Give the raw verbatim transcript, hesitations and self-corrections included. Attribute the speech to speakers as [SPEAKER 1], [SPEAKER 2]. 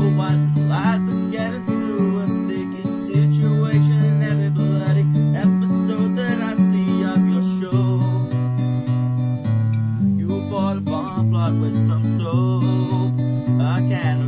[SPEAKER 1] what's it like to get through a sticky situation? Every bloody episode that I see of your show, you bought a bomb plot with some soap, a can